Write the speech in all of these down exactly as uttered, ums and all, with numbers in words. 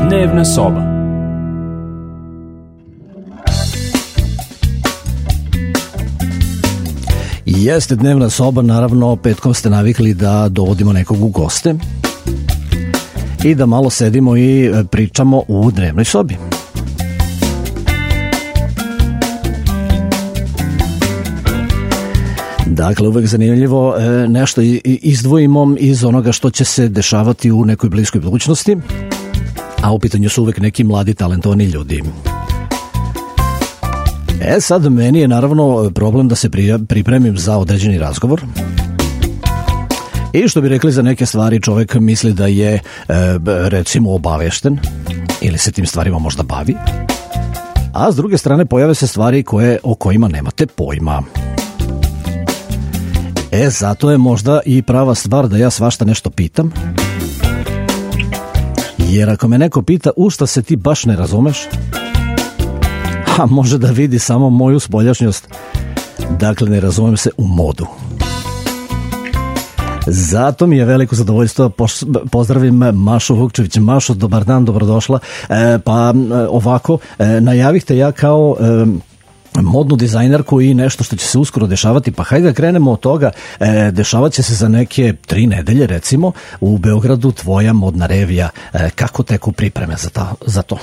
Dnevna soba. Jeste dnevna soba, naravno petkom ste navikli da dovodimo nekog u goste i da malo sedimo i pričamo u dnevnoj sobi. Dakle, uvek zanimljivo nešto izdvojimo iz onoga što će se dešavati u nekoj bliskoj budućnosti, a u pitanju su uvek neki mladi talentovani ljudi. E sad, meni je naravno problem da se pripremim za određeni razgovor i što bi rekli, za neke stvari čovek misli da je recimo obavešten ili se tim stvarima možda bavi, a s druge strane pojave se stvari koje, o kojima nemate pojma. E, zato je možda i prava stvar da ja svašta nešto pitam, jer ako me neko pita u šta se ti baš ne razumeš, a može da vidi samo moju spoljašnjost, dakle ne razumem se u modu. Zato mi je veliko zadovoljstvo, pozdravim Mašu Vukčević. Mašo, dobar dan, dobrodošla. E, pa ovako, e, najavihte ja kao e, modnu dizajnerku i nešto što će se uskoro dešavati, pa hajde da krenemo od toga. E, dešavat će se za neke tri nedelje, recimo, u Beogradu tvoja modna revija. E, kako teku pripreme za, ta, za to?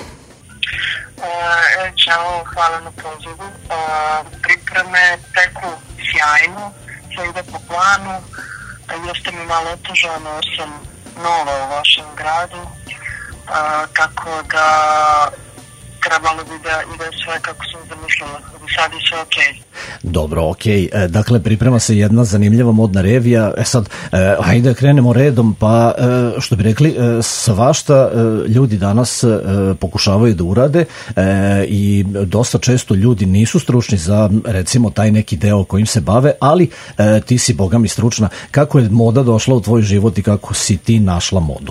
E, čao, hvala na pozivu. E, pripreme teku sjajno, sve ide po planu. E, jeste mi malo otežano jer sam nova u vašem gradu, e, tako da trebalo bi da ide sve kako sam zamišljala. Sad je sve okej. Okay. Dobro, okej. Okay. Dakle, priprema se jedna zanimljiva modna revija. E sad, e, hajde krenemo redom, pa e, što bi rekli, e, svašta e, ljudi danas e, pokušavaju da urade e, i dosta često ljudi nisu stručni za, recimo, taj neki deo kojim se bave, ali e, ti si, boga mi, stručna. Kako je moda došla u tvoj život i kako si ti našla modu?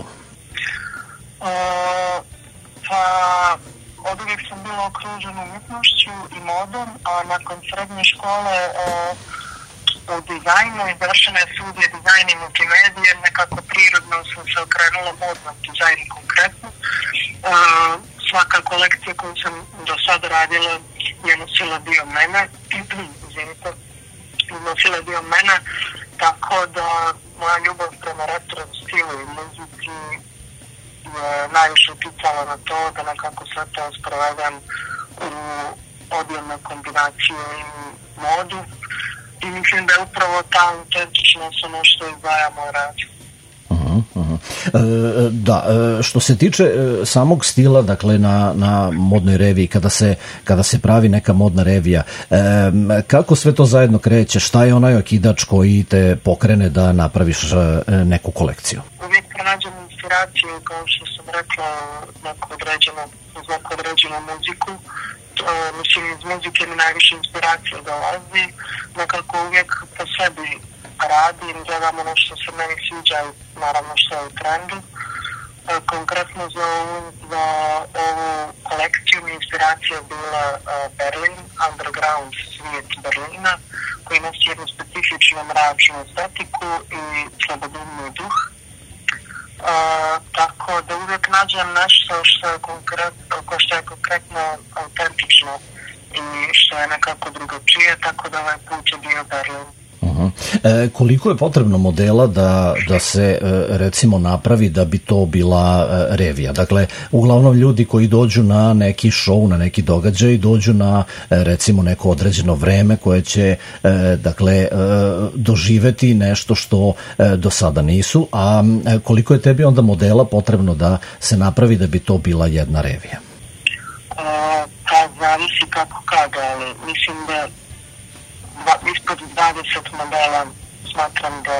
E, pa... Od uvijek sam bila okružena umjetnošću i modom, a nakon srednje škole e, u dizajnu i završene studije dizajn i multimedije, nekako prirodno sam se okrenula modnom dizajnu konkretno. E, svaka kolekcija koju sam do sada radila je nosila dio mene, izvinite, nosila dio mene, tako da moja ljubav prema retro stilu i muzici je najviše uticala na to da nekako sve to sprovedem u odjevne kombinacije i modu i mislim da je upravo ta autentičnost ono što izdvaja moj rad. Uh-huh, uh-huh. E, da, što se tiče samog stila, dakle na, na modnoj reviji, kada se, kada se pravi neka modna revija, e, kako sve to zajedno kreće, šta je onaj okidač koji te pokrene da napraviš neku kolekciju? Uvijek pronađem inspiraciju, kao što sam rekla, neku određenu, uz neku određenu muziku. To, mislim, iz muzike mi najviše inspiracije dolazi. Nekako uvijek po sebi radim, gledam ono što se meni sviđa i naravno što je u trendu. E, konkretno za ovu, za ovu kolekciju mi inspiracija bila uh, Berlin, underground svijet Berlina, koji nosi jednu specifičnu mračnu estetiku i slobodumni duh. Uh, tako da uvijek nađem nešto što je konkretno, što je konkretno autentično i što je nekako drugačije, tako da ovaj put je bio Berlin. Uh-huh. E, koliko je potrebno modela da, da se e, recimo napravi da bi to bila e, revija? Dakle, uglavnom ljudi koji dođu na neki show, na neki događaj, dođu na e, recimo neko određeno vreme koje će e, dakle e, doživeti nešto što e, do sada nisu, a e, koliko je tebi onda modela potrebno da se napravi da bi to bila jedna revija? E, pa zavisi kako kada, ali mislim da ispod dvadeset modela smatram da,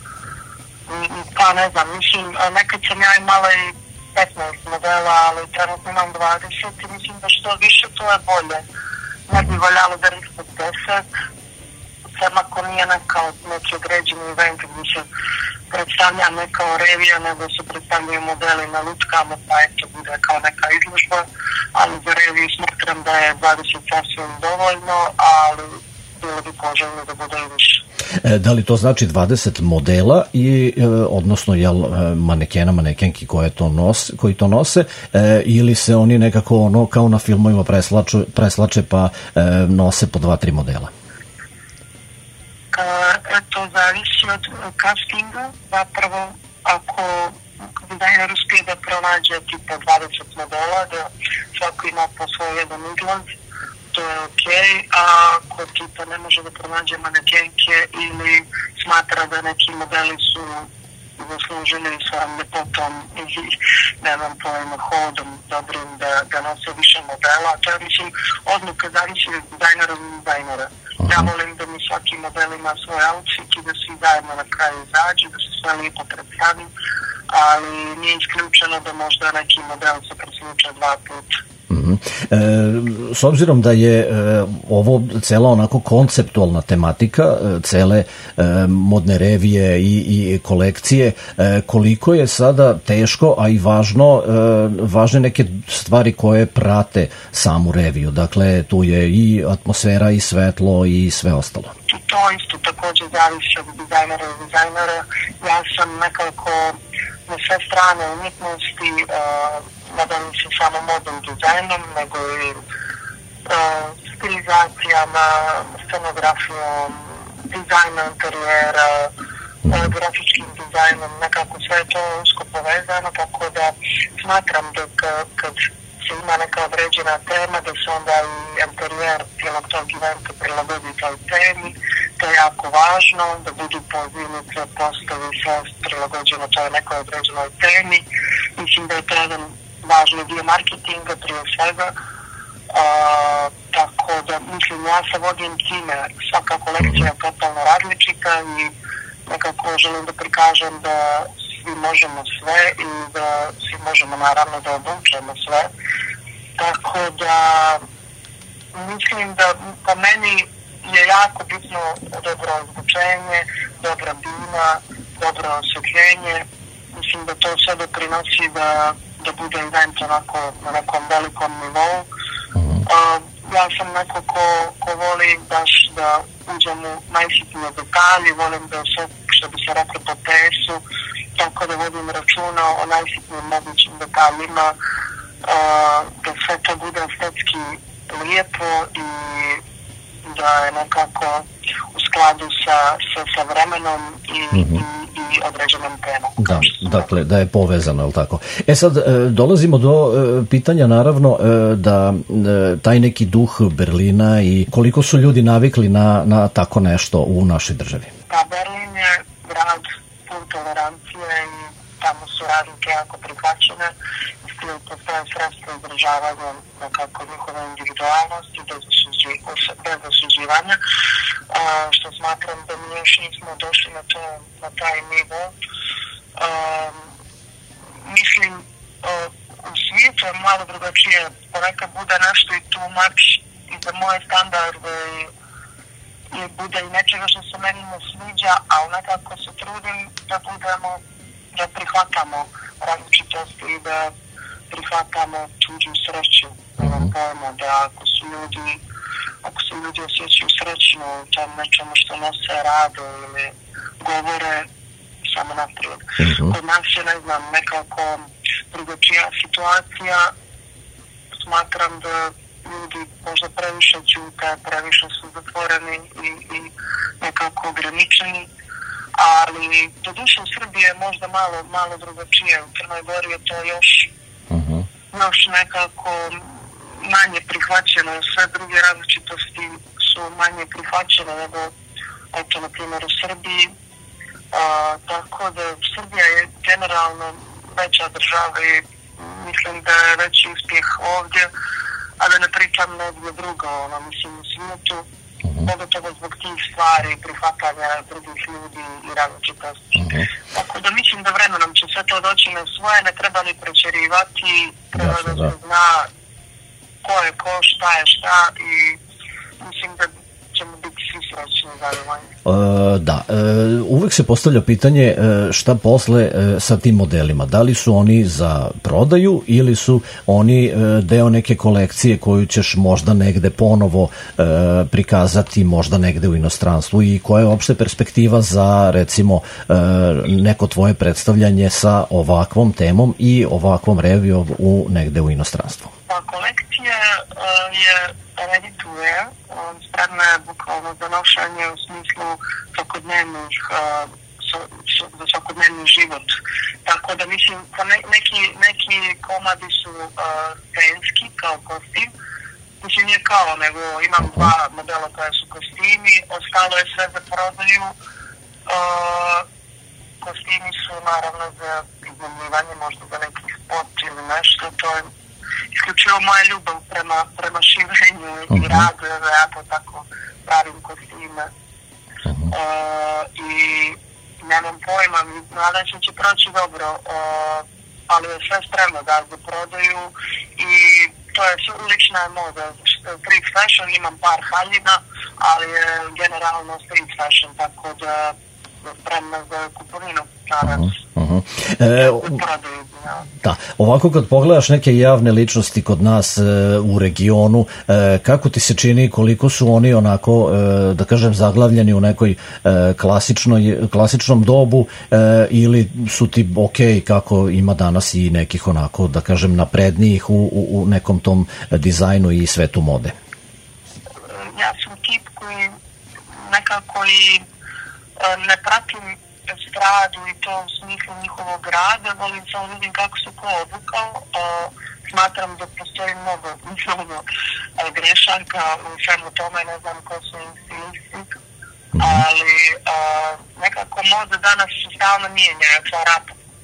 pa ne znam, mislim, nekad sam ja imala i petnaest modela, ali trenutno imam dvadeset i mislim da što više to je bolje. Ne bi valjalo da ispod deset, sam ako nije neka, neki određeni event gdje se predstavlja ne kao revija, nego se predstavljaju modeli na lutkama, pa eto bude kao neka izložba, ali za reviju smatram da je dvadeset sasvim dovoljno, ali bilo bi poželjno da bude i više. E, da li to znači dvadeset modela i e, odnosno jel manekena, manekenki koje to nose, koji to nose e, ili se oni nekako ono kao na filmovima preslače, preslače pa e, nose po dva, tri modela? E, to zavisi od castinga. Zapravo, ako dizajner uspije da pronađe tipa dvadeset modela, da svako ima po svoj jedan izlaz, to je ok, a ako tipa ne može da pronađe manekenke ili smatra da neki modeli su zaslužili svojom ljepotom i ne znam pojma hodom dobrim da, da nose više modela. To je, mislim, odluka zavisi od dizajnera i dizajnera. Ja volim da mi svaki model ima svoj outfit i da svi zajedno na kraju izađu, da se sve lijepo predstavi, ali nije isključeno da možda neki model se presluča dva puta. Mm-hmm. E, s obzirom da je e, ovo cela onako konceptualna tematika, e, cele e, modne revije i, i kolekcije, e, koliko je sada teško, a i važno, e, važne neke stvari koje prate samu reviju, dakle tu je i atmosfera i svetlo i sve ostalo. To isto također zavisi od dizajnera i dizajnera. Ja sam nekako na sve strane umjetnosti, uh, ne bavim se samo modnom dizajnom, nego i uh, stilizacijama, scenografijom, dizajnom interijera, uh, grafičkim dizajnom, nekako sve je to usko povezano, tako da smatram da kad se ima neka određena tema, da se onda i interijer cijelog tog eventa prilagodi toj temi. To je jako važno, da budu pozivnice, postavi, sve prilagođeno toj nekoj određenoj temi. Mislim da je to jedan važni dio marketinga prije svega. A, tako da, mislim, ja se vodim time, svaka kolekcija je totalno različita i nekako želim da prikažem da svi možemo sve i da svi možemo naravno da obučemo sve. Tako da, mislim da po meni je jako bitno dobro ozvučenje, dobra bina, dobro osvetljenje. Mislim da to sve doprinosi da, da bude event onako na nekom velikom nivou. Uh, ja sam neko ko, ko voli baš da uđem u najsitnije detalje, volim da sve, što bi se reklo, po pesu, tako da vodim računa o najsitnijim mogućim detaljima, uh, da sve to bude estetski lijepo i da je nekako u skladu sa, sa, sa vremenom i, mm-hmm. i, i određenom temom. Da, dakle, da je povezano, je li tako? E sad, e, dolazimo do e, pitanja, naravno, e, da e, taj neki duh Berlina i koliko su ljudi navikli na, na tako nešto u našoj državi? Pa, Berlin je grad pun tolerancije i tamo su razlike jako prihvaćene. Istina, postoje sredstva izražavanja nekako njihove individualnosti bez osuđivanja, što smatram da mi još nismo došli na, to, na taj nivo. Um, mislim, uh, u svijetu je malo drugačije, ponekad bude nešto i too much i za moje standarde i, i bude i nečega što se meni ne sviđa, ali nekako se trudim da budemo, da prihvatamo različitosti i da prihvatamo tuđu sreću. Nemam pojma da ako su ljudi ako se ljudi osjećaju srećno u tom nečemu što nose, rade ili govore, samo naprijed. Mm-hmm. Kod nas je, ne znam, nekako drugačija situacija. Smatram da ljudi možda previše ćute, previše su zatvoreni i, i nekako ograničeni, ali do duše u Srbiji je možda malo, malo drugačije. U Crnoj Gori je to još, mm-hmm. još nekako manje prihvaćeno, sve druge različitosti su manje prihvaćene nego, eto, na primjer, u Srbiji. A, tako da Srbija je generalno veća država i mislim da je veći uspjeh ovdje, a da ne pričam negdje drugo, ono, mislim, u svijetu, pogotovo zbog tih stvari, prihvatanja drugih ljudi i različitosti. Mm-hmm. Tako da mislim da vremenom će sve to doći na svoje, ne treba ni prečerivati, treba da se zna ko je ko, šta je šta i mislim da ćemo biti svi srećni E, da, e, uvek se postavlja pitanje e, šta posle e, sa tim modelima. Da li su oni za prodaju ili su oni e, deo neke kolekcije koju ćeš možda negde ponovo e, prikazati, možda negde u inostranstvu, i koja je uopšte perspektiva za, recimo, e, neko tvoje predstavljanje sa ovakvom temom i ovakvom revijom u negde u inostranstvu? Pa kolekcija uh, je ready to wear, um, spremna je bukvalno za nošenje u smislu svakodnevnih, uh, so, so, za svakodnevni život. Tako da mislim, ne, neki, neki komadi su uh, scenski kao kostim, mislim nije kao, nego imam dva modela koja su kostimi, ostalo je sve za prodaju. Uh, kostimi su naravno za iznajmljivanje, možda za neki spot ili nešto, to je isključivo moja ljubav prema, prema šivenju uh-huh. i radu, da ja to tako pravim kostime. Uh-huh. Uh, I nemam pojma, nadam se će proći dobro, uh, ali je sve spremno da za prodaju i to je ulična moda. Street fashion, imam par haljina, ali je generalno street fashion, tako da spremna za kupovinu, naravno. Uh-huh. Uh-huh. E, da, ovako kad pogledaš neke javne ličnosti kod nas e, u regionu, e, kako ti se čini koliko su oni onako, e, da kažem, zaglavljeni u nekoj e, klasičnoj, klasičnom dobu e, ili su ti ok kako ima danas i nekih onako, da kažem, naprednijih u, u, u nekom tom dizajnu i svetu mode? Ja sam tip koji nekako i ne pratim stradu i to u smislu njihovog rada, volim samo vidim kako se ko obukao. Uh, smatram da postoji mnogo, mnogo uh, grešaka u svemu tome, ne znam ko su im stilisti, mm-hmm. ali uh, nekako moda danas se stalno mijenja, otvara,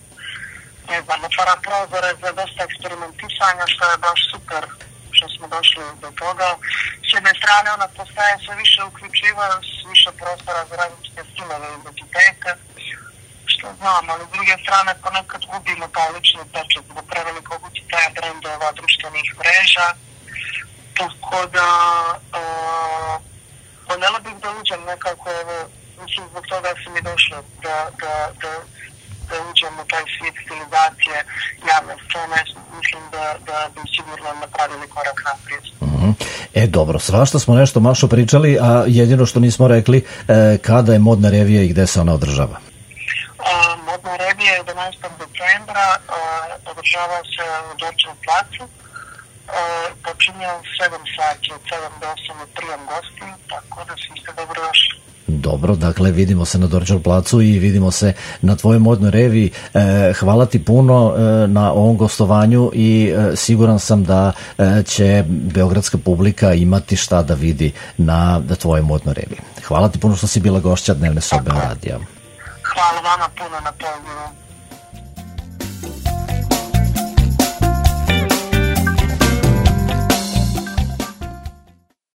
ne znam, otvara prozore za dosta eksperimentisanja, što je baš super što smo došli do toga. S jedne strane ona postaje sve više uključiva, više prostora za različite stilove i identitete, što znam, ali s druge strane ponekad gubimo taj lični pečat zbog prevelikog utjecaja brendova, društvenih mreža, tako da uh, voljela bih da uđem nekako, evo, mislim zbog toga sam i došla da, da, da, da uđem u taj svijet stilizacije javne scene, mislim da, da bi sigurno napravili korak naprijed. Mm-hmm. E, dobro, svašta smo nešto Mašo pričali, a jedino što nismo rekli, e, kada je modna revija i gde se ona održava? Uh, modna revija je jedanaestog decembra, uh, održava se u Dorčevu placu, uh, počinje u sedam sati, od sedam do osam je prijem gostiju, tako da svi ste dobro došli. Dobro, dakle vidimo se na Dorčevu placu i vidimo se na tvojoj modnoj reviji. E, hvala ti puno e, na ovom gostovanju i e, siguran sam da e, će beogradska publika imati šta da vidi na da tvojoj modnoj reviji. Hvala ti puno što si bila gošća Dnevne sobe radija. Hvala vama puno na pozivu.